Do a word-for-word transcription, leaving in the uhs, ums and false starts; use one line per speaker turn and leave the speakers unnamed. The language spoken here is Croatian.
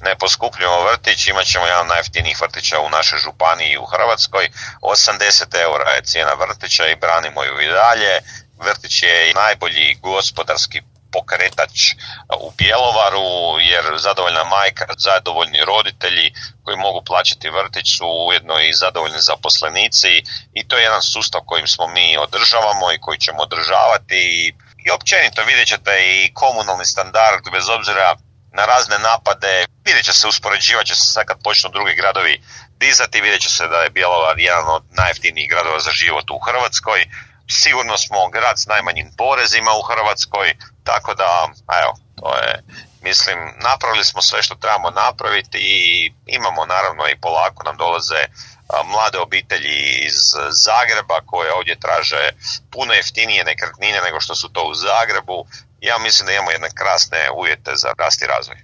ne poskupljujemo vrtić, imat ćemo jedan najjeftinijih vrtića u našoj županiji i u Hrvatskoj. osamdeset eura je cijena vrtića i branimo ju i dalje. Vrtić je najbolji gospodarski pokretač u Bjelovaru, jer zadovoljna majka, zadovoljni roditelji koji mogu plaćati vrtić su ujedno i zadovoljni zaposlenici i to je jedan sustav kojim smo mi održavamo i koji ćemo održavati i općenito vidjet ćete i komunalni standard bez obzira na razne napade, vidjet će se, uspoređivat će se sad kad počnu drugi gradovi dizati, vidjet će se da je Bjelovar jedan od najjeftinijih gradova za život u Hrvatskoj. Sigurno smo grad s najmanjim porezima u Hrvatskoj, tako da, evo, to je, mislim, napravili smo sve što trebamo napraviti i imamo naravno i polako nam dolaze mlade obitelji iz Zagreba koje ovdje traže puno jeftinije nekretnine nego što su to u Zagrebu. Ja mislim da imamo jedne krasne uvjete za rast i razvoj.